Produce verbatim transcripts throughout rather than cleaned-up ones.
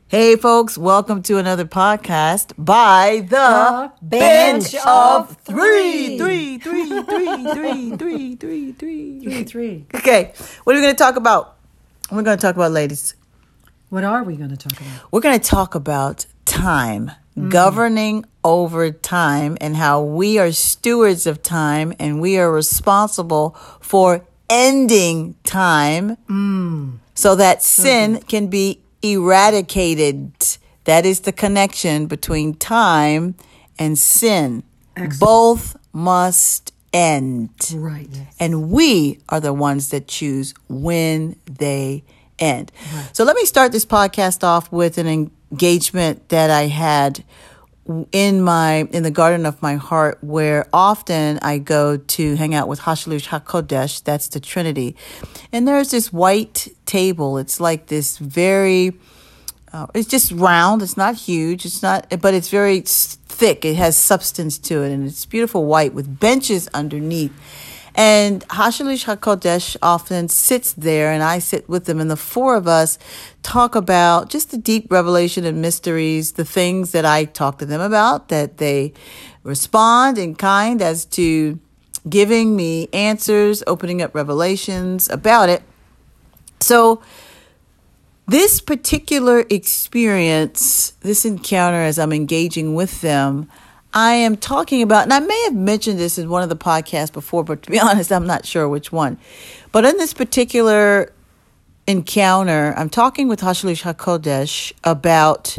Hey, folks, welcome to another podcast by the, The Bench of Three. Three, three, three, three, three, three, three, Three, three. Okay, what are we going to talk about? We're going to talk about, ladies. What are we going to talk about? We're going to talk about time, mm. governing over time, and how we are stewards of time and we are responsible for ending time Mm. so that sin okay. can be eradicated. That is the connection between time and sin. Excellent. Both must end. Right. And we are the ones that choose when they end. Right. So let me start this podcast off with an engagement that I had in my in the garden of my heart, where often I go to hang out with Hashlush HaKodesh, that's the Trinity. And there's this white table. It's like this very, uh, it's just round. It's not huge. It's not, but it's very thick. It has substance to it. And it's beautiful white with benches underneath. And Hashlush HaKodesh often sits there, and I sit with them, and the four of us talk about just the deep revelation and mysteries, the things that I talk to them about, that they respond in kind as to giving me answers, opening up revelations about it. So this particular experience, this encounter as I'm engaging with them, I am talking about, and I may have mentioned this in one of the podcasts before, but to be honest, I'm not sure which one. But in this particular encounter, I'm talking with Hashlush HaKodesh about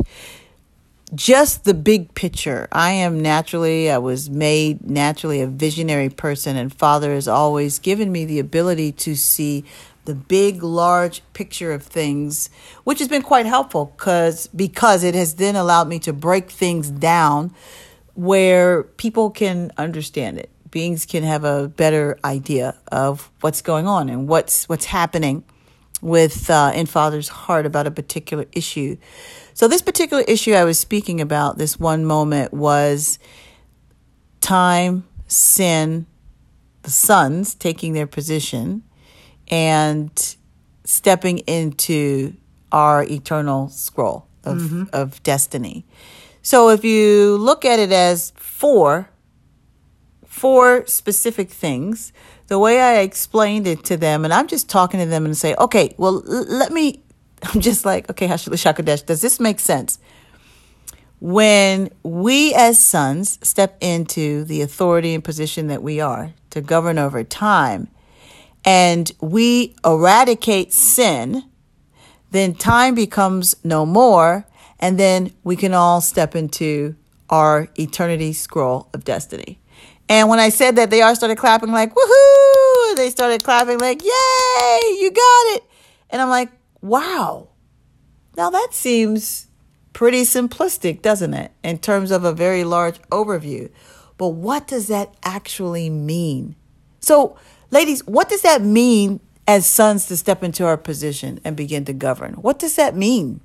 just the big picture. I am naturally, I was made naturally a visionary person, and Father has always given me the ability to see the big, large picture of things, which has been quite helpful because because it has then allowed me to break things down where people can understand it. Beings can have a better idea of what's going on and what's what's happening with uh, in Father's heart about a particular issue. So this particular issue I was speaking about, this one moment, was time, sin, the sons taking their position and stepping into our eternal scroll of, mm-hmm. of destiny. So if you look at it as four, four specific things, the way I explained it to them, and I'm just talking to them and say, okay, well, l- let me, I'm just like, okay, Hashlush HaKodesh, does this make sense? When we as sons step into the authority and position that we are to govern over time, and we eradicate sin, then time becomes no more. And then we can all step into our eternity scroll of destiny. And when I said that, they all started clapping like, woohoo! They started clapping like, yay, you got it. And I'm like, wow. Now that seems pretty simplistic, doesn't it? In terms of a very large overview. But what does that actually mean? So, ladies, what does that mean as sons to step into our position and begin to govern? What does that mean?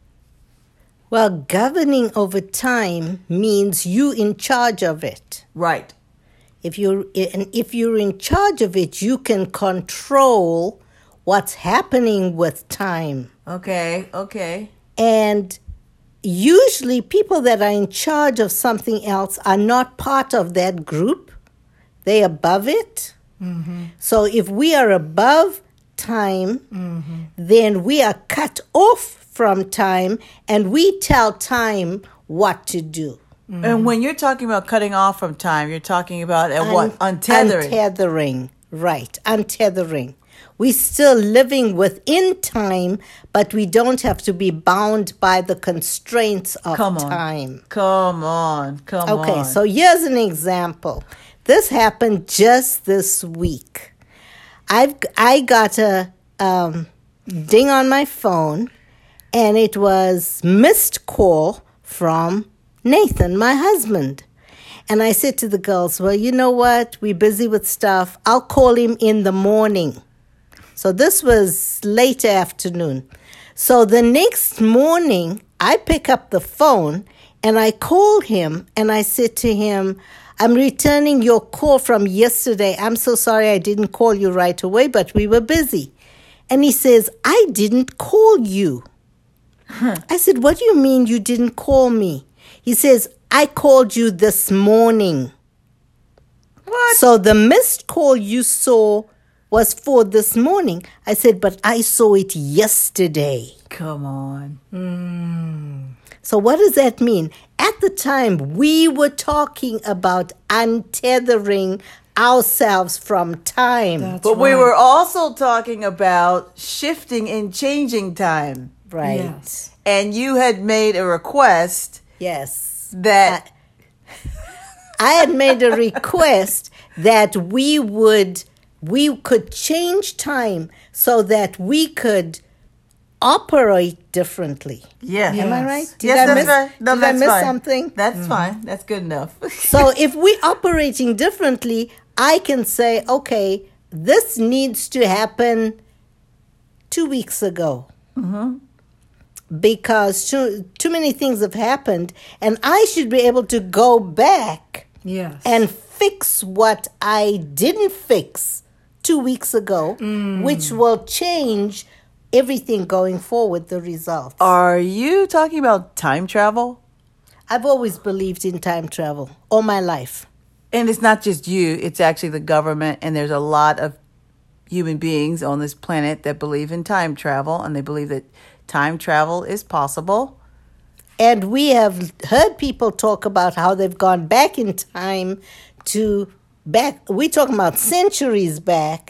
Well, governing over time means you in charge of it. Right. If you're and if you're in charge of it, you can control what's happening with time. Okay, okay. And usually people that are in charge of something else are not part of that group. They're above it. Mm-hmm. So if we are above time, mm-hmm. then we are cut off from time, and we tell time what to do. Mm-hmm. And when you're talking about cutting off from time, you're talking about uh, what? Un- untethering. Untethering, right. Untethering. We're still living within time, but we don't have to be bound by the constraints of Come on. time. Come on. Come okay, on. Okay, so here's an example. This happened just this week. I've I got a um, ding on my phone, and it was missed call from Nathan, my husband. And I said to the girls, well, you know what? We're busy with stuff. I'll call him in the morning. So this was late afternoon. So the next morning, I pick up the phone and I call him and I said to him, I'm returning your call from yesterday. I'm so sorry I didn't call you right away, but we were busy. And he says, I didn't call you. I said, what do you mean you didn't call me? He says, I called you this morning. What? So the missed call you saw was for this morning. I said, but I saw it yesterday. Come on. So what does that mean? At the time, we were talking about untethering ourselves from time. That's But we right. were also talking about shifting and changing time. Right. Yes. And you had made a request Yes. that I had made a request that we would, we could change time so that we could operate differently. yeah. Am I Yes. right? Did yes, I that's miss, right. No, did that's I miss fine. something? That's fine. That's good enough. So if we're operating differently, I can say, okay, this needs to happen two weeks ago. Because too, too many things have happened, and I should be able to go back Yes. and fix what I didn't fix two weeks ago, which will change everything going forward, the results. Are you talking about time travel? I've always believed in time travel all my life. And it's not just you, it's actually the government, and there's a lot of human beings on this planet that believe in time travel, and they believe that time travel is possible. And we have heard people talk about how they've gone back in time to back, we're talking about centuries back,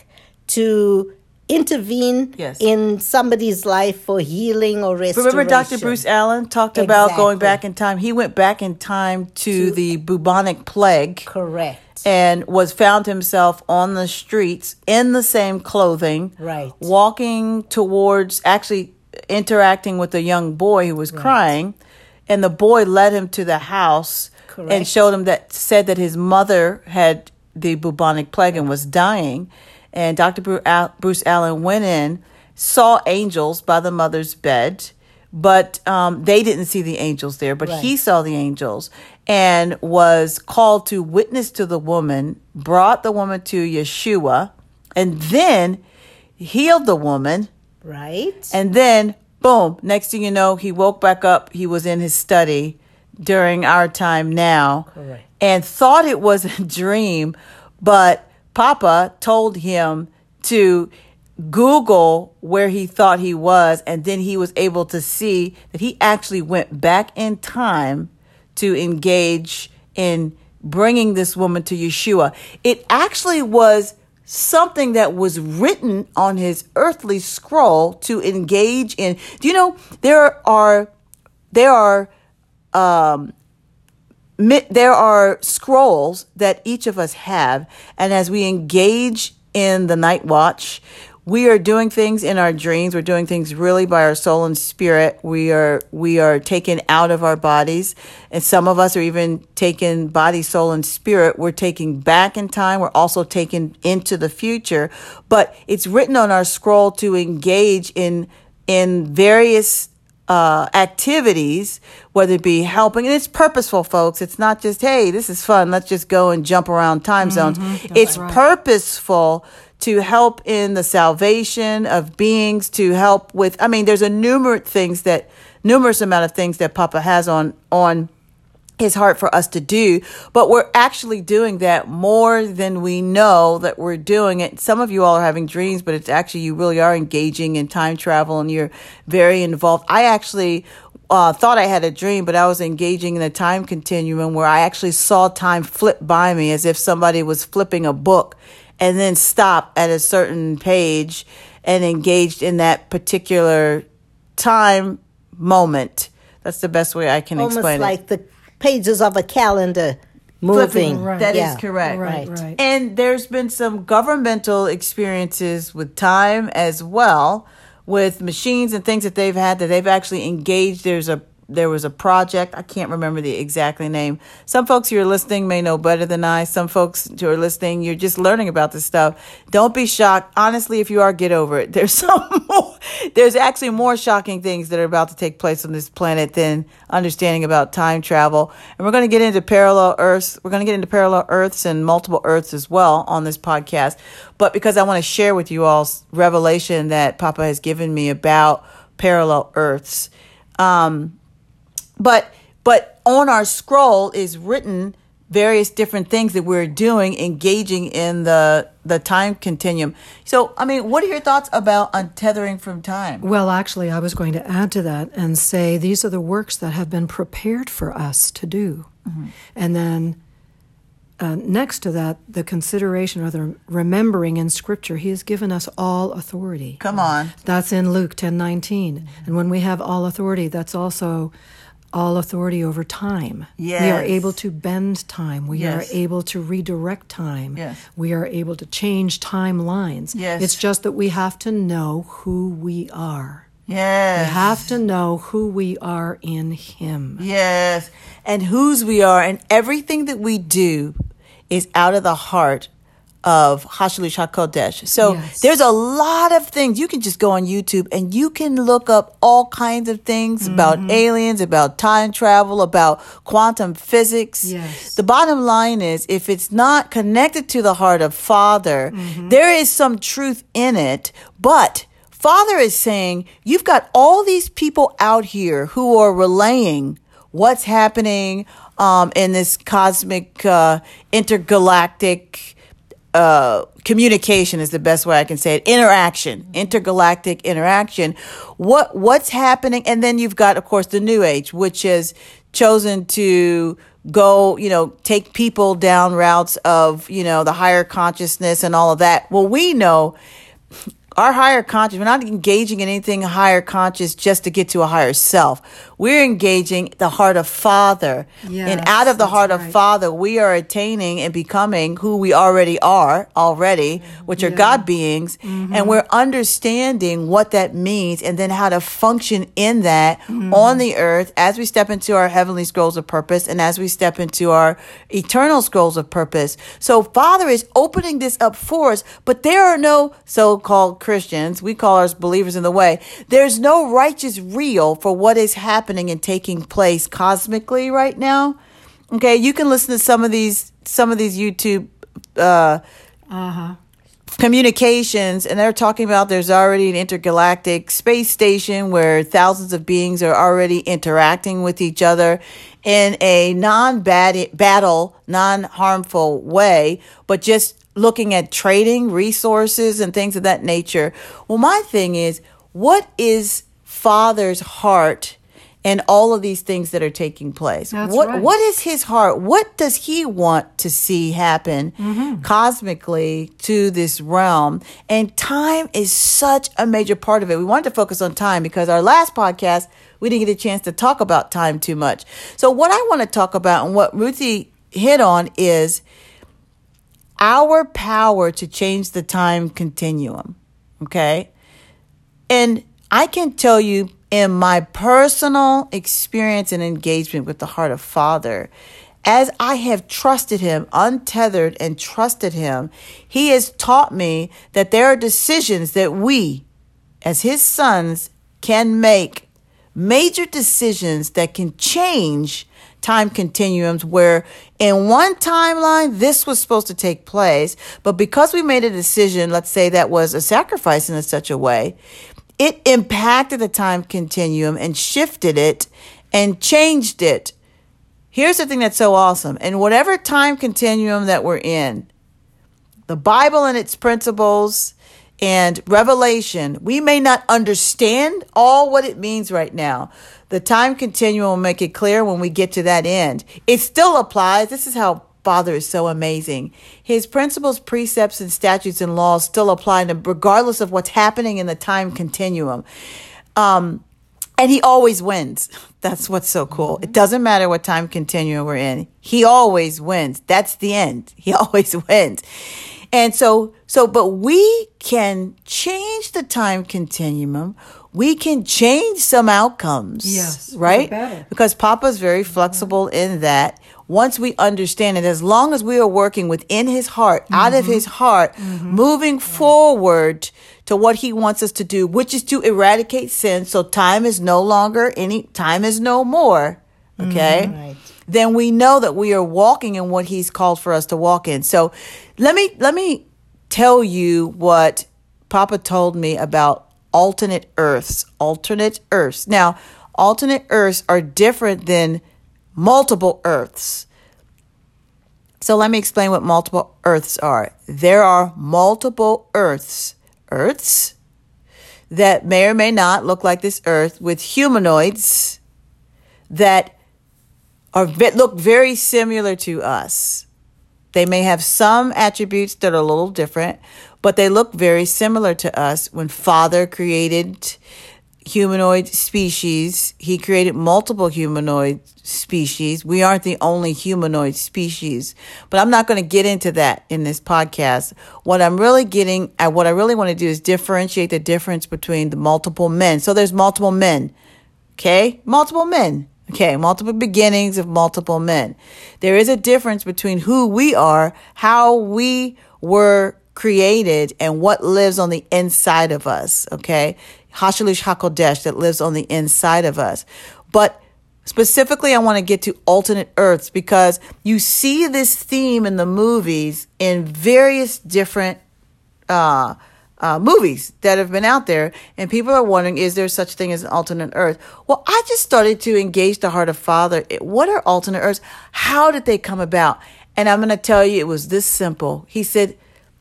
to intervene Yes. in somebody's life for healing or restoration. Remember Doctor Bruce Allen talked about going Exactly. back in time? He went back in time to, To- the bubonic plague Correct. and was found himself on the streets in the same clothing, Right. walking towards, actually interacting with a young boy who was crying, and the boy led him to the house and Correct. showed him that, said that his mother had the bubonic plague and was dying. And Doctor Bru- Al- Bruce Allen went in, saw angels by the mother's bed, but um, they didn't see the angels there, but Right. he saw the angels and was called to witness to the woman, brought the woman to Yeshua, and then healed the woman. Right. And then, boom, next thing you know, he woke back up. He was in his study during our time now. Correct. And thought it was a dream, but Papa told him to Google where he thought he was, and then he was able to see that he actually went back in time to engage in bringing this woman to Yeshua. It actually was something that was written on his earthly scroll to engage in. Do you know there are there are um, mi- there are scrolls that each of us have, and as we engage in the night watch, we are doing things in our dreams. We're doing things really by our soul and spirit. We are we are taken out of our bodies, and some of us are even taken body, soul, and spirit. We're taken back in time. We're also taken into the future. But it's written on our scroll to engage in in various uh, activities, whether it be helping, and it's purposeful, folks. It's not just, hey, this is fun, let's just go and jump around time zones. It's right. purposeful to help in the salvation of beings, to help with, I mean, there's a numerous things that, numerous amount of things that Papa has on, on his heart for us to do, but we're actually doing that more than we know that we're doing it. Some of you all are having dreams, but it's actually, you really are engaging in time travel and you're very involved. I actually uh, thought I had a dream, but I was engaging in a time continuum where I actually saw time flip by me as if somebody was flipping a book and then stop at a certain page and engaged in that particular time moment. That's the best way I can Almost explain like it. the pages of a calendar moving. Flipping, Right. that is Yeah. correct. Right, Right. right. And there's been some governmental experiences with time as well, with machines and things that they've had that they've actually engaged. There's a there was a project, I can't remember the exactly name. Some folks who are listening may know better than I. Some folks who are listening, you're just learning about this stuff. Don't be shocked. Honestly, if you are, get over it. There's some more, there's actually more shocking things that are about to take place on this planet than understanding about time travel. And we're going to get into parallel Earths. We're going to get into parallel Earths and multiple Earths as well on this podcast. But because I want to share with you all revelation that Papa has given me about parallel Earths, Um, but but on our scroll is written various different things that we're doing, engaging in the the time continuum. So, I mean, what are your thoughts about untethering from time? Well, actually, I was going to add to that and say these are the works that have been prepared for us to do. Mm-hmm. And then uh, next to that, the consideration or the remembering in Scripture, He has given us all authority. Come on. That's in Luke ten nineteen. Mm-hmm. And when we have all authority, that's also all authority over time. Yes. We are able to bend time. We Yes. are able to redirect time. Yes. We are able to change timelines. Yes. It's just that we have to know who we are. Yes. We have to know who we are in Him. Yes. And whose we are. And everything that we do is out of the heart of Hashlush HaKodesh. So Yes. there's a lot of things. You can just go on YouTube and you can look up all kinds of things mm-hmm. about aliens, about time travel, about quantum physics. Yes. The bottom line is, if it's not connected to the heart of Father, mm-hmm. there is some truth in it, but Father is saying, you've got all these people out here who are relaying what's happening um, in this cosmic, uh, intergalactic uh, communication is the best way I can say it. Interaction, intergalactic interaction. What what's happening? And then you've got, of course, the New Age, which has chosen to go, you know, take people down routes of, you know, the higher consciousness and all of that. Well, we know our higher conscious, we're not engaging in anything higher conscious just to get to a higher self. We're engaging the heart of Father. Yes, and out of the heart right. of Father, we are attaining and becoming who we already are already, which are yeah. God beings. Mm-hmm. And we're understanding what that means and then how to function in that mm-hmm. on the earth as we step into our heavenly scrolls of purpose and as we step into our eternal scrolls of purpose. So Father is opening this up for us, but there are no so-called Christians, we call ours believers in the way. There's no righteous real for what is happening and taking place cosmically right now. Okay, you can listen to some of these some of these YouTube uh, uh-huh. communications, and they're talking about there's already an intergalactic space station where thousands of beings are already interacting with each other in a non-battle, non-harmful way, but just looking at trading resources and things of that nature. Well, my thing is, what is Father's heart and all of these things that are taking place? That's what right. What is His heart? What does He want to see happen mm-hmm. cosmically to this realm? And time is such a major part of it. We wanted to focus on time because our last podcast, we didn't get a chance to talk about time too much. So what I want to talk about and what Ruthie hit on is our power to change the time continuum, okay? And I can tell you in my personal experience and engagement with the heart of Father, as I have trusted Him, untethered and trusted Him, He has taught me that there are decisions that we, as His sons, can make, major decisions that can change time continuums where in one timeline, this was supposed to take place. But because we made a decision, let's say that was a sacrifice in such a way, it impacted the time continuum and shifted it and changed it. Here's the thing that's so awesome. In whatever time continuum that we're in, the Bible and its principles and revelation, we may not understand all what it means right now. The time continuum will make it clear when we get to that end. It still applies. This is how Father is so amazing. His principles, precepts, and statutes and laws still apply regardless of what's happening in the time continuum. Um, and He always wins. That's what's so cool. It doesn't matter what time continuum we're in. He always wins. That's the end. He always wins. And so, so, but we can change the time continuum. We can change some outcomes. Yes, right? better. Because Papa's very flexible in that. Once we understand it, as long as we are working within His heart, mm-hmm. out of His heart, mm-hmm. moving forward to what He wants us to do, which is to eradicate sin. So time is no longer any, time is no more. Okay. Mm-hmm. Right. Then we know that we are walking in what He's called for us to walk in. So let me, let me tell you what Papa told me about alternate earths, alternate earths. Now, Alternate Earths are different than multiple Earths. So let me explain what multiple Earths are. There are multiple Earths. Earths that may or may not look like this Earth, with humanoids that are look very similar to us. They may have some attributes that are a little different, but they look very similar to us. When Father created humanoid species, he created multiple humanoid species. We aren't the only humanoid species, but I'm not going to get into that in this podcast. What I'm really getting at, what I really want to do is differentiate the difference between the multiple men. So there's multiple men, okay? Multiple men, okay? Multiple beginnings of multiple men. There is a difference between who we are, how we were created, and what lives on the inside of us, okay? Hashalish HaKodesh, that lives on the inside of us. But specifically, I want to get to alternate Earths because you see this theme in the movies in various different uh, uh, movies that have been out there. And people are wondering, is there such thing as an alternate Earth? Well, I just started to engage the heart of Father. What are alternate Earths? How did they come about? And I'm going to tell you, it was this simple. He said,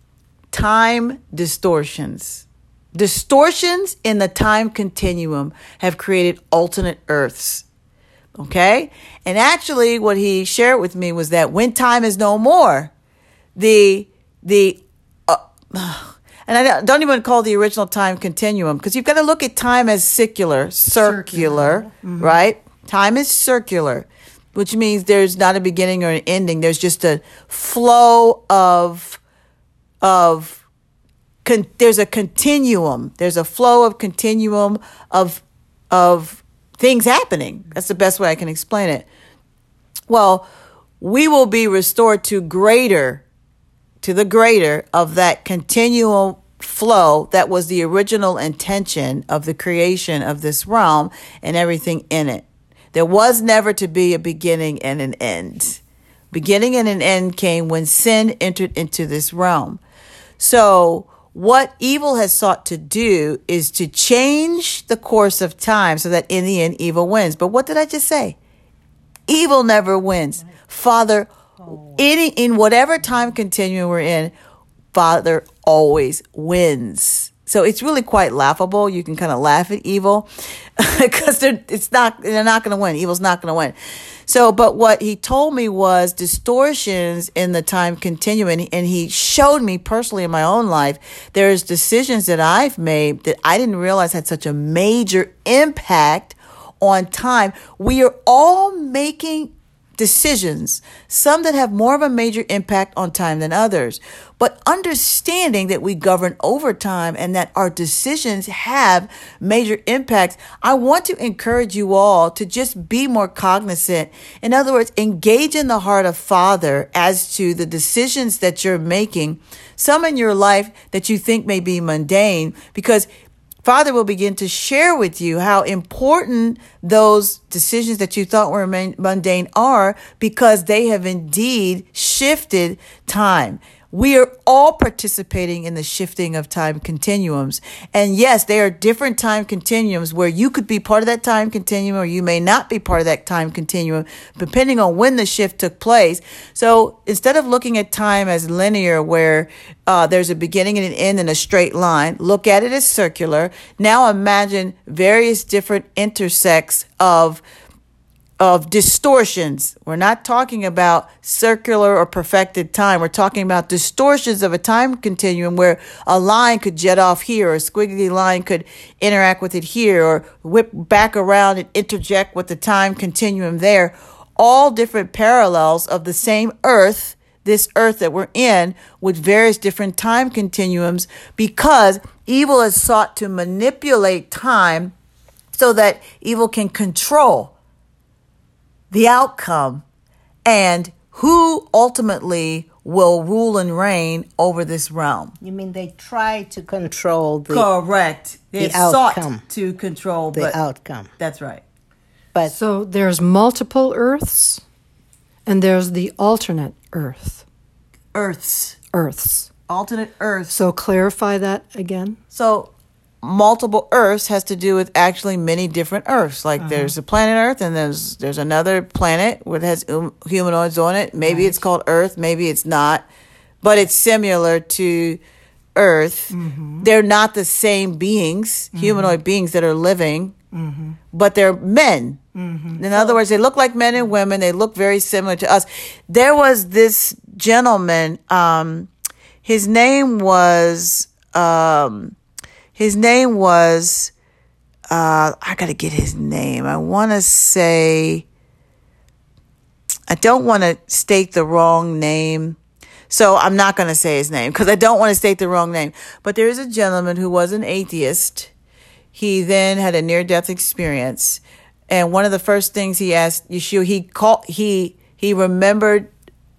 time distortions. Distortions in the time continuum have created alternate Earths. Okay? And actually, what he shared with me was that when time is no more, the, the, uh, and I don't even call the original time continuum, because you've got to look at time as secular, circular, circular. Mm-hmm. Right? Time is circular, which means there's not a beginning or an ending. There's just a flow of, of, Con- there's a continuum. There's a flow of continuum of of things happening. That's the best way I can explain it. Well, we will be restored to greater, to the greater of that continual flow that was the original intention of the creation of this realm and everything in it. There was never to be a beginning and an end. Beginning and an end came when sin entered into this realm. So what evil has sought to do is to change the course of time so that in the end evil wins. But what did I just say? Evil never wins. Father, any, in whatever time continuum we're in, Father always wins. So it's really quite laughable. You can kind of laugh at evil because they're it's not they're not going to win. Evil's not going to win. So, but what he told me was distortions in the time continuum, and, and he showed me personally in my own life, there's decisions that I've made that I didn't realize had such a major impact on time. We are all making decisions, some that have more of a major impact on time than others. But understanding that we govern over time and that our decisions have major impacts, I want to encourage you all to just be more cognizant. In other words, engage in the heart of Father as to the decisions that you're making, some in your life that you think may be mundane, because Father will begin to share with you how important those decisions that you thought were mundane are, because they have indeed shifted time. We are all participating in the shifting of time continuums. And yes, there are different time continuums where you could be part of that time continuum or you may not be part of that time continuum, depending on when the shift took place. So instead of looking at time as linear, where uh, there's a beginning and an end in a straight line, look at it as circular. Now imagine various different intersects of of distortions. We're not talking about circular or perfected time. We're talking about distortions of a time continuum where a line could jet off here, or a squiggly line could interact with it here, or whip back around and interject with the time continuum there. All different parallels of the same earth, this earth that we're in, with various different time continuums, because evil has sought to manipulate time so that evil can control the outcome and who ultimately will rule and reign over this realm. You mean they try to control the correct they the outcome sought to control the but outcome. That's right. But so there's multiple Earths, and there's the alternate Earth. Earths. Earths. Alternate Earths. So clarify that again. So multiple Earths has to do with actually many different Earths. Like uh-huh. there's a planet Earth, and there's there's another planet that has um, humanoids on it. Maybe right. it's called Earth, maybe it's not, but it's similar to Earth. Mm-hmm. They're not the same beings, mm-hmm. humanoid beings that are living, mm-hmm. but they're men. Mm-hmm. In other words, they look like men and women. They look very similar to us. There was this gentleman. Um, his name was. Um, his name was. Uh, I got to get his name. I want to say. I don't want to state the wrong name, so I'm not going to say his name because I don't want to state the wrong name. But there is a gentleman who was an atheist. He then had a near-death experience. And one of the first things he asked Yeshua, he called, he he remembered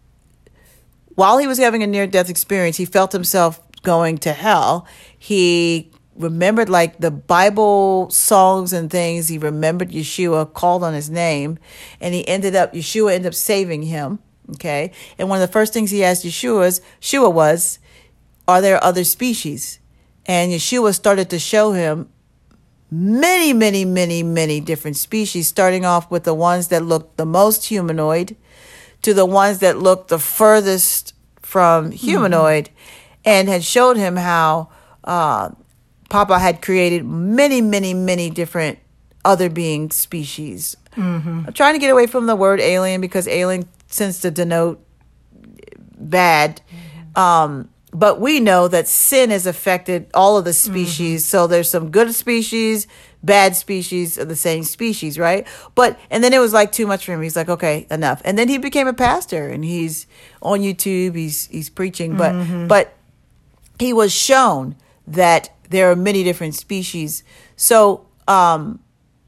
while he was having a near-death experience, he felt himself going to hell. He remembered like the Bible songs and things. He remembered Yeshua, called on his name, and he ended up, Yeshua ended up saving him. Okay. And one of the first things he asked Yeshua, Yeshua was, are there other species? And Yeshua started to show him many, many, many, many different species, starting off with the ones that looked the most humanoid to the ones that looked the furthest from humanoid, mm-hmm. and had showed him how uh, Papa had created many, many, many different other being species. Mm-hmm. I'm trying to get away from the word alien because alien tends to denote bad. Mm-hmm. Um, But we know that sin has affected all of the species. Mm-hmm. So there's some good species, bad species of the same species, right? But, and then it was like too much for him. He's like, okay, enough. And then he became a pastor and he's on YouTube. He's, he's preaching, but, mm-hmm. but he was shown that there are many different species. So, um,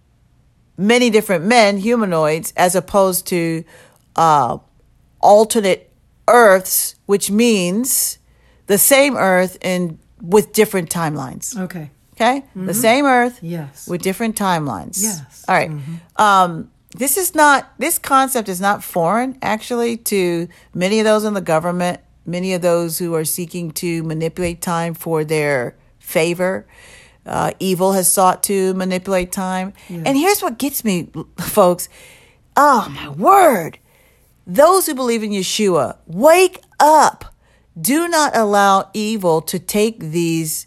many different men, humanoids, as opposed to, uh, alternate Earths, which means the same Earth and with different timelines. Okay. Okay? Mm-hmm. The same Earth. Yes. With different timelines. Yes. All right. Mm-hmm. Um, this is not, this concept is not foreign, actually, to many of those in the government, many of those who are seeking to manipulate time for their favor. Uh, evil has sought to manipulate time. Yes. And here's what gets me, folks. Oh, my word. Those who believe in Yeshua, wake up. Do not allow evil to take these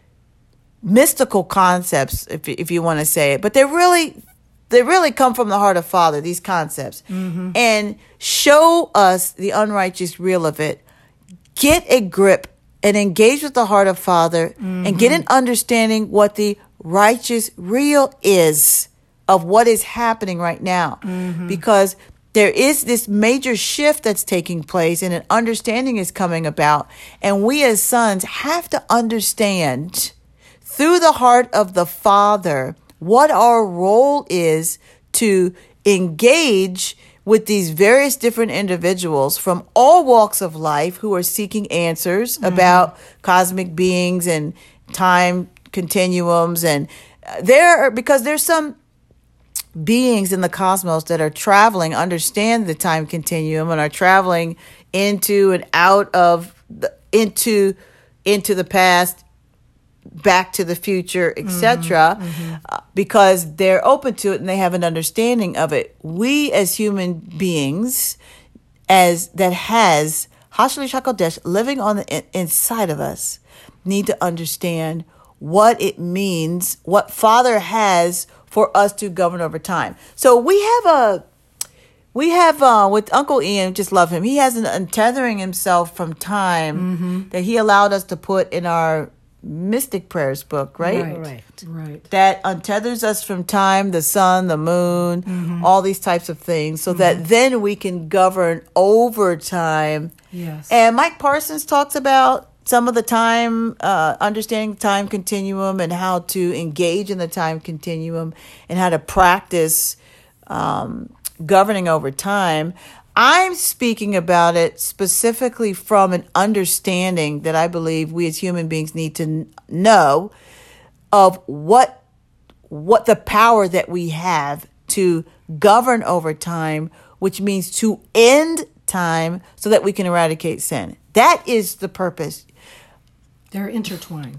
mystical concepts, if if you want to say it, but they really, they really come from the heart of Father, these concepts, mm-hmm. and show us the unrighteous real of it. Get a grip and engage with the heart of Father, mm-hmm. and get an understanding what the righteous real is of what is happening right now, mm-hmm. because there is this major shift that's taking place and an understanding is coming about. And we as sons have to understand through the heart of the Father what our role is to engage with these various different individuals from all walks of life who are seeking answers, mm-hmm. about cosmic beings and time continuums. And there, because there's some beings in the cosmos that are traveling, understand the time continuum, and are traveling into and out of the, into into the past, back to the future, et cetera, mm-hmm, mm-hmm. uh, because they're open to it and they have an understanding of it. We as human beings, as that has Hashalish HaKodesh living on the in, inside of us, need to understand what it means, what Father has for us to govern over time. So we have a, we have uh, with Uncle Ian, just love him. He has an untethering himself from time, mm-hmm. that he allowed us to put in our Mystic Prayers book, right? Right, right. right. That untethers us from time, the sun, the moon, mm-hmm. all these types of things, so mm-hmm. that then we can govern over time. Yes. And Mike Parsons talks about some of the time, uh, understanding the time continuum and how to engage in the time continuum and how to practice um, governing over time. I'm speaking about it specifically from an understanding that I believe we as human beings need to n- know of what what the power that we have to govern over time, which means to end time so that we can eradicate sin. That is the purpose. They're intertwined.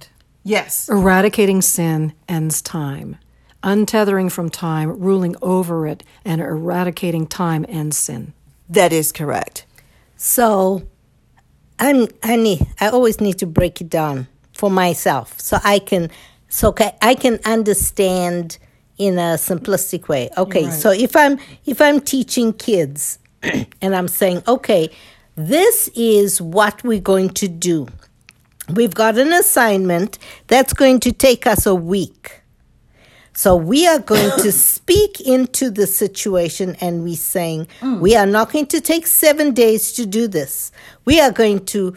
Yes. Eradicating sin ends time. Untethering from time, ruling over it, and eradicating time ends sin. That is correct. So I'm I need I always need to break it down for myself so I can so ca- I can understand in a simplistic way. Okay, Right. so if I'm if I'm teaching kids and I'm saying, okay, this is what we're going to do. We've got an assignment that's going to take us a week. So we are going to speak into the situation and we're saying, mm. we are not going to take seven days to do this. We are going to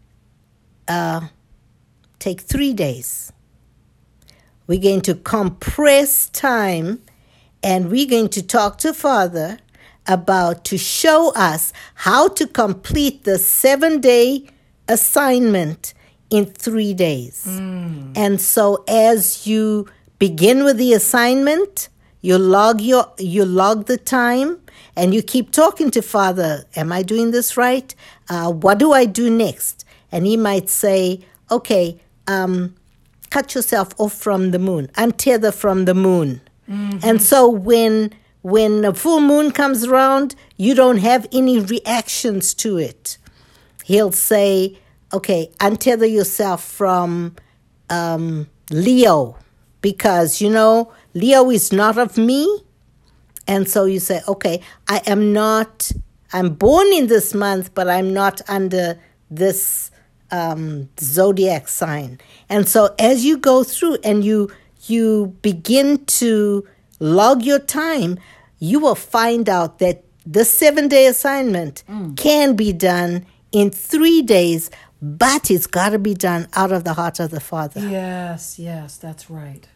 uh, take three days. We're going to compress time and we're going to talk to Father about to show us how to complete the seven-day assignment in three days. Mm. And so as you begin with the assignment, you log your you log the time, and you keep talking to Father. Am I doing this right? Uh, what do I do next? And he might say, okay, um, cut yourself off from the moon, untether from the moon. Mm-hmm. And so when when the full moon comes around, you don't have any reactions to it. He'll say, okay, untether yourself from um, Leo. Because, you know, Leo is not of me. And so you say, okay, I am not, I'm born in this month, but I'm not under this um, zodiac sign. And so as you go through and you you begin to log your time, you will find out that the seven-day assignment mm. can be done in three days, but it's got to be done out of the heart of the Father. Yes, yes, that's right.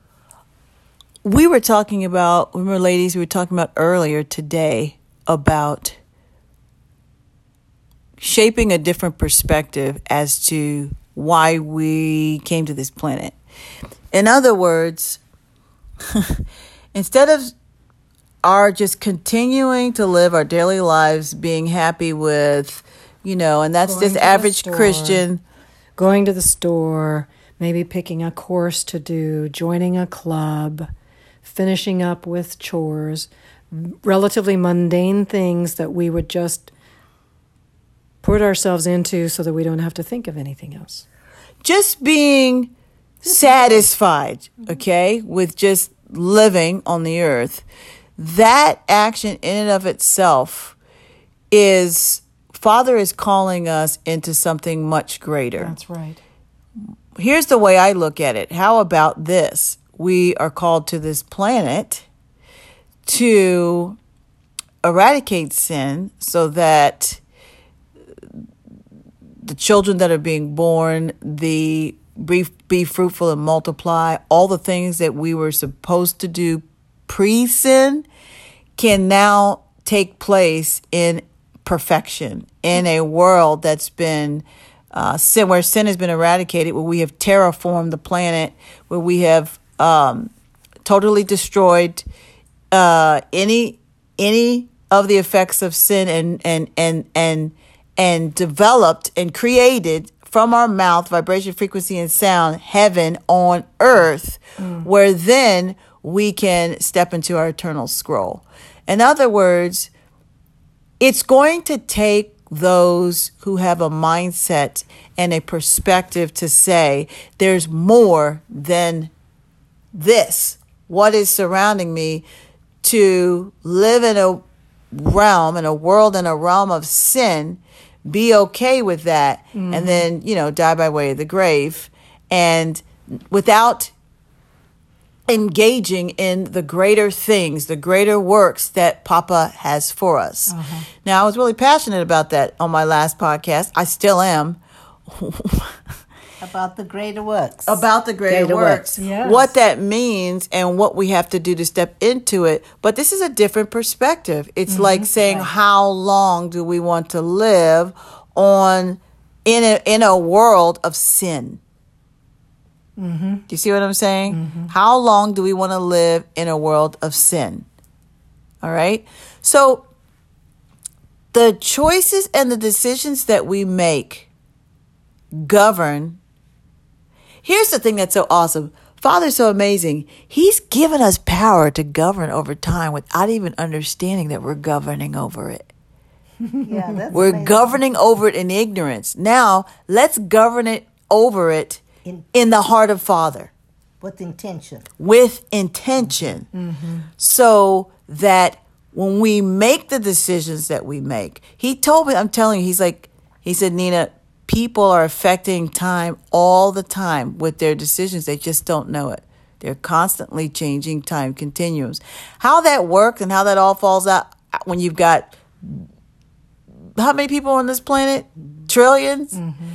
We were talking about, remember, ladies, we were talking about earlier today about shaping a different perspective as to why we came to this planet. In other words, instead of our just continuing to live our daily lives being happy with, you know, and that's Going just average store, Christian. Going to the store, maybe picking a course to do, joining a club, finishing up with chores, relatively mundane things that we would just put ourselves into so that we don't have to think of anything else. Just being satisfied, okay, with just living on the earth. That action in and of itself is, Father is calling us into something much greater. That's right. Here's the way I look at it. How about this? We are called to this planet to eradicate sin so that the children that are being born, the be, be fruitful and multiply, all the things that we were supposed to do pre-sin can now take place in perfection, in a world that's been uh, sin, where sin has been eradicated, where we have terraformed the planet, where we have um, totally destroyed uh, any any of the effects of sin, and and and and and developed and created from our mouth, vibration, frequency, and sound, heaven on earth, mm. where then we can step into our eternal scroll. In other words, it's going to take those who have a mindset and a perspective to say, there's more than this, what is surrounding me, to live in a realm, in a world, in a realm of sin, be okay with that, mm-hmm. and then, you know, die by way of the grave, and without engaging in the greater things, the greater works that Papa has for us. Uh-huh. Now, I was really passionate about that on my last podcast. I still am. About the greater works. About the greater, greater works. works. Yes. What that means and what we have to do to step into it. But this is a different perspective. It's mm-hmm. like saying, right. how long do we want to live on in a in a world of sin? Mm-hmm. Do you see what I'm saying? Mm-hmm. How long do we want to live in a world of sin? All right. So the choices and the decisions that we make govern. here's the thing that's so awesome. Father's so amazing. He's given us power to govern over time without even understanding that we're governing over it. Yeah, that's We're amazing. governing over it in ignorance. Now, let's govern it over it In- in the heart of Father. With intention. With intention. Mm-hmm. So that when we make the decisions that we make, he told me, I'm telling you, he's like, he said, Nina, people are affecting time all the time with their decisions. They just don't know it. They're constantly changing time continuums. How that works and how that all falls out when you've got how many people on this planet? Trillions? Mm-hmm.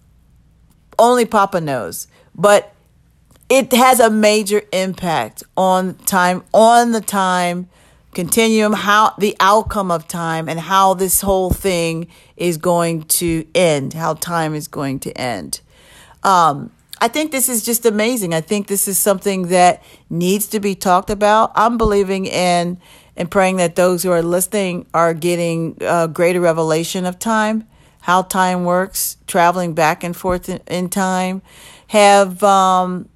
Only Papa knows. But it has a major impact on time, on the time continuum, how the outcome of time and how this whole thing is going to end, how time is going to end. Um, I think this is just amazing. I think this is something that needs to be talked about. I'm believing in and praying that those who are listening are getting a greater revelation of time, how time works, traveling back and forth in, in time. Have um,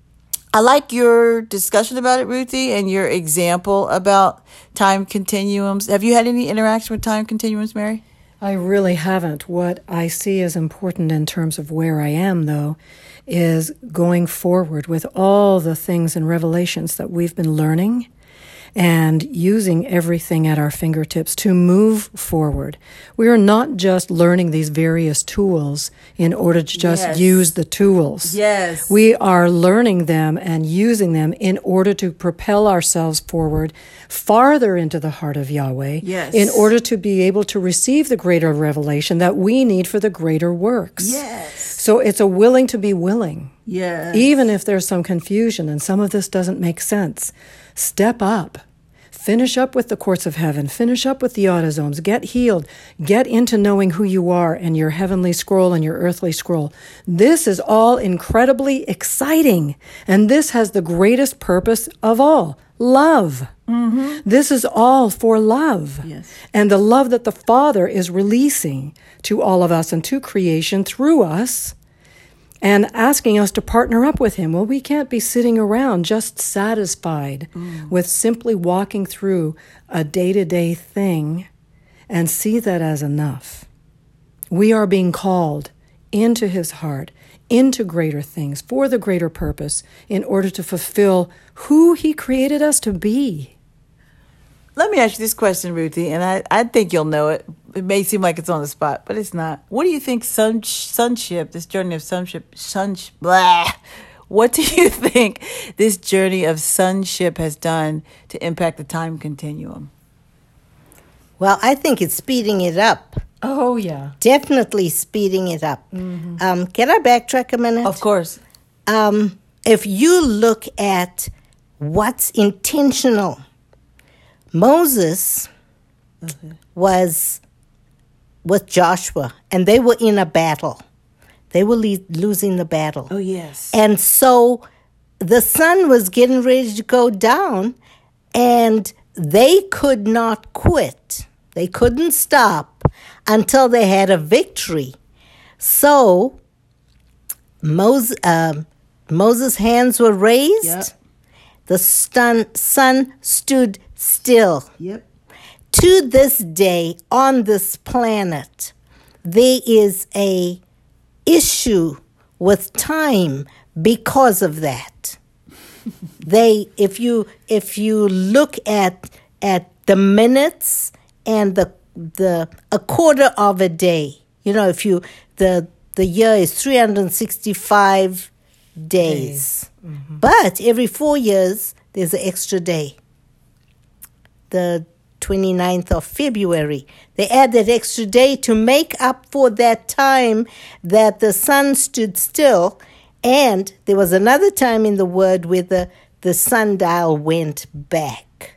I like your discussion about it, Ruthie, and your example about time continuums. Have you had any interaction with time continuums, Mary? I really haven't. What I see as important in terms of where I am, though, is going forward with all the things and revelations that we've been learning and using everything at our fingertips to move forward. We are not just learning these various tools in order to just Yes. use the tools. Yes. We are learning them and using them in order to propel ourselves forward farther into the heart of Yahweh, Yes. in order to be able to receive the greater revelation that we need for the greater works. Yes. So it's a willing to be willing. Yes. Even if there's some confusion and some of this doesn't make sense, step up. Finish up with the courts of heaven. Finish up with the autosomes. Get healed. Get into knowing who you are and your heavenly scroll and your earthly scroll. This is all incredibly exciting. And this has the greatest purpose of all, love. Mm-hmm. This is all for love. Yes. And the love that the Father is releasing to all of us and to creation through us, and asking us to partner up with him. Well, we can't be sitting around just satisfied mm. with simply walking through a day-to-day thing and see that as enough. We are being called into his heart, into greater things, for the greater purpose, in order to fulfill who he created us to be. Let me ask you this question, Ruthie, and I, I think you'll know it. It may seem like it's on the spot, but it's not. What do you think son, sonship, this journey of sonship, son, blah, what do you think this journey of sonship has done to impact the time continuum? Well, I think it's speeding it up. Oh, yeah. Definitely speeding it up. Mm-hmm. Um, can I backtrack a minute? Of course. Um, if you look at what's intentional, Moses mm-hmm. was with Joshua, and they were in a battle. They were le- losing the battle. Oh, yes. And so the sun was getting ready to go down, and they could not quit. They couldn't stop until they had a victory. So Moses, uh, Moses' hands were raised. Yep. The sun, sun stood still. Yep. To this day, on this planet, there is a issue with time because of that. they, if you if you look at at the minutes and the the a quarter of a day, you know, if you the the year is three hundred sixty-five days, days. Mm-hmm. But every four years there's an extra day. The twenty-ninth of February. They add that extra day to make up for that time that the sun stood still. And there was another time in the Word where the, the sundial went back.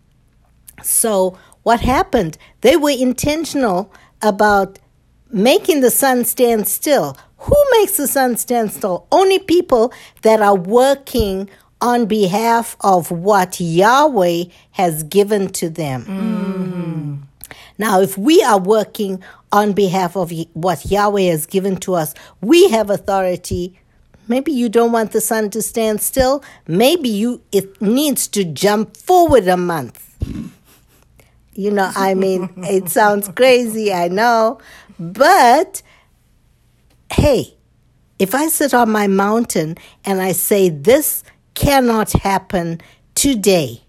So what happened? They were intentional about making the sun stand still. Who makes the sun stand still? Only people that are working on behalf of what Yahweh has given to them. Mm-hmm. Now, if we are working on behalf of what Yahweh has given to us, we have authority Maybe you don't want the sun to stand still. Maybe you it needs to jump forward a month. You know, I mean, it sounds crazy, I know. But, hey, if I sit on my mountain and I say this cannot happen today,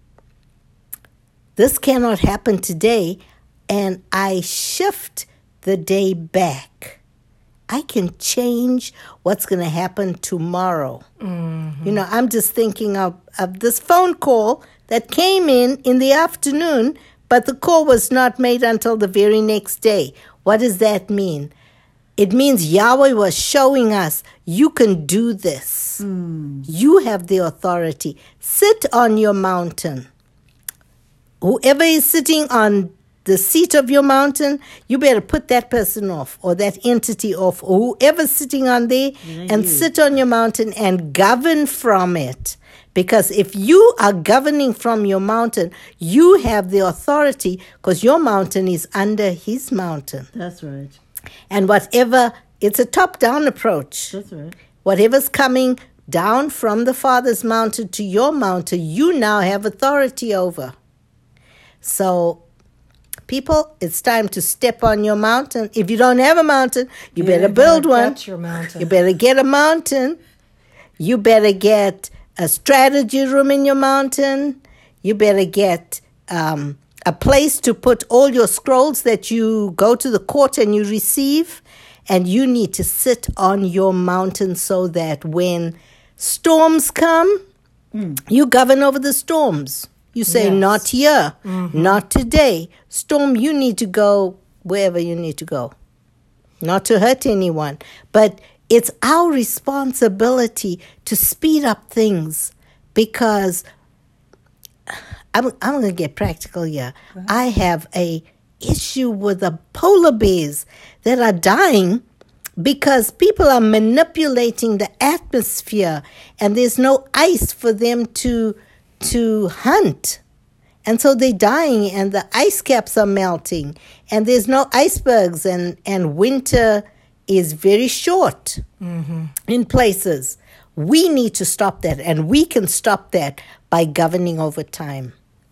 this cannot happen today, and I shift the day back, I can change what's going to happen tomorrow. Mm-hmm. You know, I'm just thinking of, of this phone call that came in in the afternoon, but the call was not made until the very next day. What does that mean? It means Yahweh was showing us, you can do this. Mm. You have the authority. Sit on your mountain. Whoever is sitting on the seat of your mountain, you better put that person off or that entity off or whoever's sitting on there yeah, and you. Sit on your mountain and govern from it. Because if you are governing from your mountain, you have the authority because your mountain is under his mountain. That's right. And whatever, it's a top-down approach. That's right. Whatever's coming down from the Father's mountain to your mountain, you now have authority over. So, people, it's time to step on your mountain. If you don't have a mountain, you yeah, better build one. Get your mountain. You better get a mountain. You better get a strategy room in your mountain. You better get um, a place to put all your scrolls that you go to the court and you receive. And you need to sit on your mountain so that when storms come, mm. you govern over the storms. You say, yes. Not here, mm-hmm. not today. Storm, you need to go wherever you need to go. Not to hurt anyone. But it's our responsibility to speed up things because I'm, I'm going to get practical here. Right. I have a issue with the polar bears that are dying because people are manipulating the atmosphere and there's no ice for them to to hunt. And so they're dying and the ice caps are melting and there's no icebergs and, and winter is very short mm-hmm. in places. We need to stop that and we can stop that by governing over time.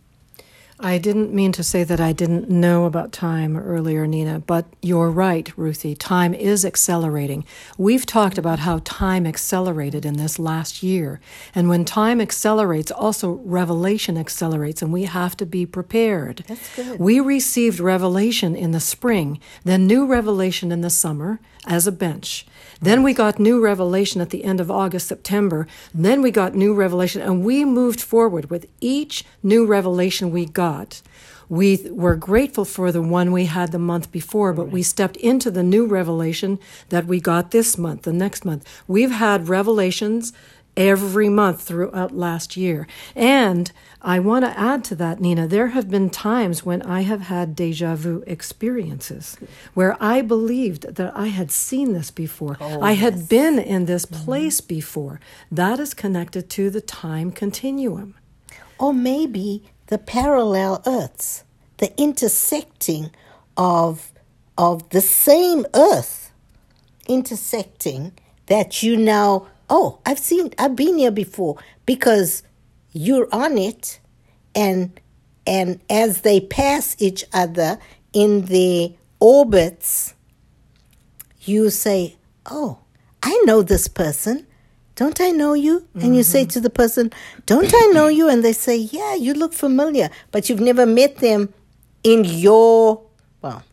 I didn't mean to say that I didn't know about time earlier, Nina, but you're right, Ruthie. Time is accelerating. We've talked about how time accelerated in this last year. And when time accelerates, also revelation accelerates, and we have to be prepared. That's good. We received revelation in the spring, then new revelation in the summer as a bench. Then we got new revelation at the end of August, September. Then we got new revelation, and we moved forward with each new revelation we got. We were grateful for the one we had the month before, but we stepped into the new revelation that we got this month, the next month. We've had revelations every month throughout last year. And I want to add to that, Nina, there have been times when I have had deja vu experiences where I believed that I had seen this before. Oh, I had yes. been in this place mm-hmm. before. That is connected to the time continuum. Or maybe the parallel earths, the intersecting of, of the same earth, intersecting that you now oh, I've seen, I've been here before because you're on it, and and as they pass each other in the orbits, you say, oh, I know this person. Don't I know you? Mm-hmm. And you say to the person, don't I know you? And they say, yeah, you look familiar, but you've never met them in your, well,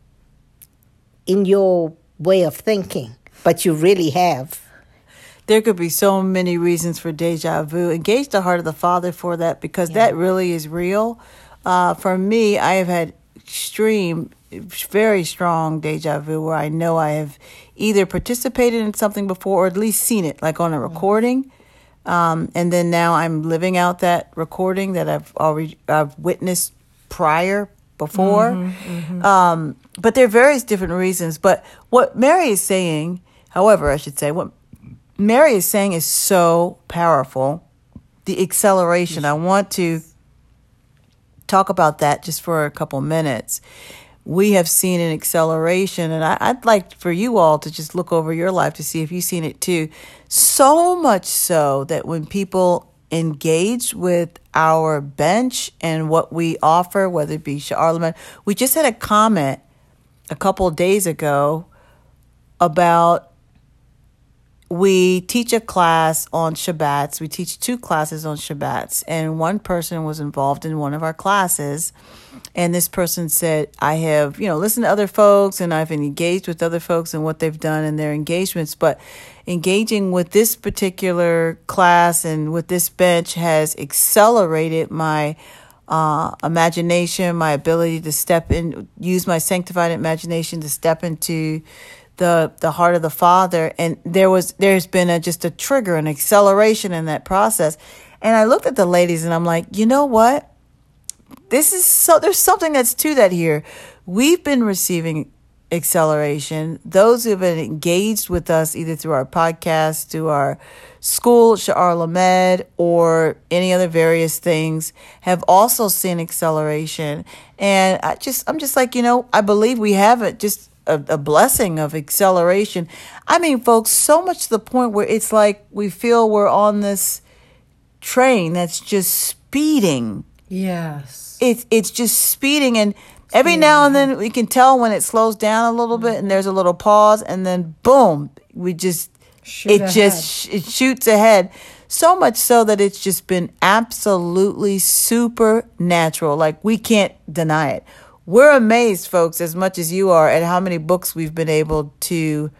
in your way of thinking, but you really have. There could be so many reasons for deja vu. Engage the heart of the Father for that because yeah. that really is real. Uh, for me, I have had extreme, very strong deja vu where I know I have either participated in something before or at least seen it, like on a recording. Um, and then now I'm living out that recording that I've already I've witnessed prior, before. Mm-hmm, mm-hmm. Um, but there are various different reasons. But what Mary is saying, however, I should say, what Mary is saying is so powerful. The acceleration. I want to talk about that just for a couple minutes. we have seen an acceleration. And I, I'd like for you all to just look over your life to see if you've seen it too. So much so that when people engage with our bench and what we offer, whether it be Sha'ar Lamed, we just had a comment a couple of days ago about we teach a class on Shabbats. We teach two classes on Shabbats, and one person was involved in one of our classes. And this person said, I have, you know, listened to other folks and I've engaged with other folks and what they've done in their engagements. But engaging with this particular class and with this bench has accelerated my uh, imagination, my ability to step in, use my sanctified imagination to step into the the heart of the Father. And there was there's been a just a trigger, an acceleration in that process. And I looked at the ladies and I'm like, you know what? This is so there's something that's to that here. We've been receiving acceleration. Those who have been engaged with us either through our podcast, through our school, Sha'ar Lamed, or any other various things, have also seen acceleration. And I just I'm just like, you know, I believe we have it just A, a blessing of acceleration. I mean, folks, so much to the point where it's like we feel we're on this train that's just speeding. Yes. It's it's just speeding, and every yeah. now and then we can tell when it slows down a little bit, and there's a little pause, and then boom, we just Shoot it ahead. just it shoots ahead. So much so that it's just been absolutely supernatural. Like, we can't deny it. We're amazed, folks, as much as you are, at how many books we've been able to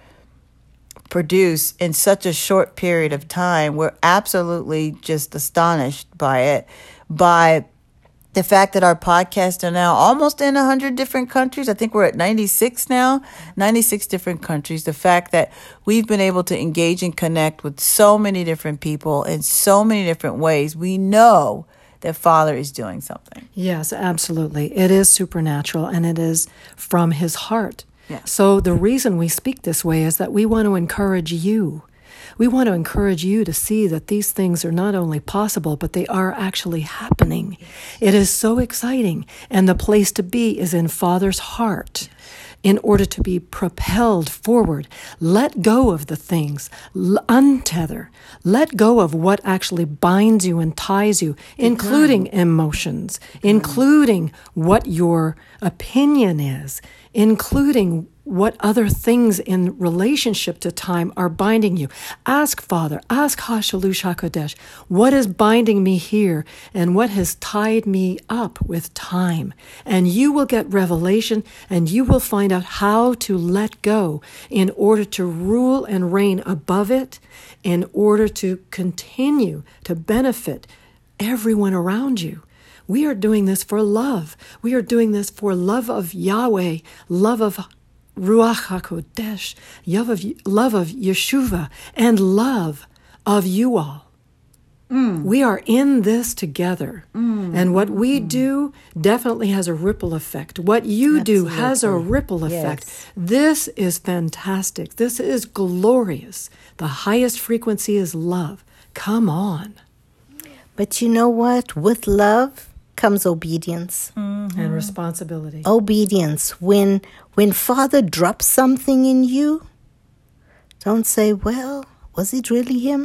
produce in such a short period of time. We're absolutely just astonished by it, by the fact that our podcasts are now almost in one hundred different countries. I think we're at ninety-six now, ninety-six different countries. The fact that we've been able to engage and connect with so many different people in so many different ways. We know that Father is doing something. Yes, absolutely. It is supernatural, and it is from his heart. Yes. So the reason we speak this way is that we want to encourage you. We want to encourage you to see that these things are not only possible, but they are actually happening. It is so exciting, and the place to be is in Father's heart. In order to be propelled forward, let go of the things, untether, let go of what actually binds you and ties you, including emotions, including what your opinion is, including what other things in relationship to time are binding you. Ask Father, ask HaShalush HaKodesh, what is binding me here and what has tied me up with time? And you will get revelation, and you will find out how to let go in order to rule and reign above it, in order to continue to benefit everyone around you. We are doing this for love. We are doing this for love of Yahweh, love of Ruach HaKodesh, love of, love of Yeshua, and love of you all. Mm. We are in this together. Mm. And what we mm. do definitely has a ripple effect. What you Absolutely. do has a ripple effect. Yes. This is fantastic. This is glorious. The highest frequency is love. Come on. But you know what? With love comes obedience. Mm-hmm. And responsibility. Obedience. When when Father drops something in you, don't say, well, was it really him?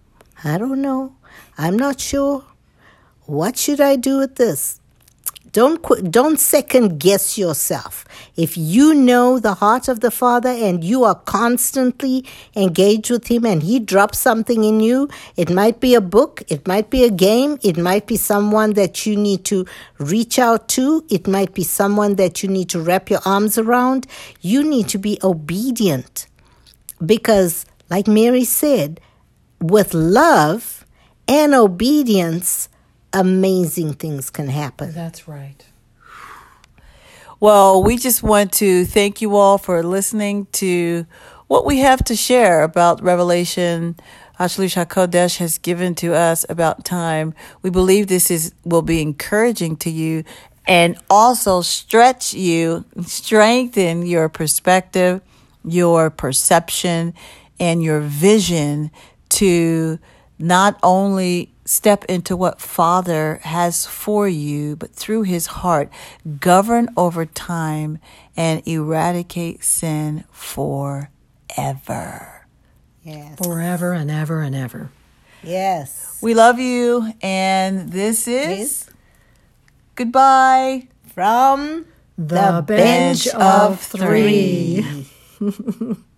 I don't know. I'm not sure. What should I do with this? Don't qu- don't second guess yourself. If you know the heart of the Father and you are constantly engaged with him and he drops something in you, it might be a book, it might be a game, it might be someone that you need to reach out to, it might be someone that you need to wrap your arms around. You need to be obedient because, like Mary said, with love and obedience, amazing things can happen. That's right. Well, we just want to thank you all for listening to what we have to share about Revelation HaShalush HaKodesh has given to us about time. We believe this is will be encouraging to you and also stretch you, strengthen your perspective, your perception, and your vision to not only step into what Father has for you, but through his heart, govern over time and eradicate sin forever. Yes. Forever and ever and ever. Yes. We love you, and this is This goodbye. from The, bench, Bench of of three. three.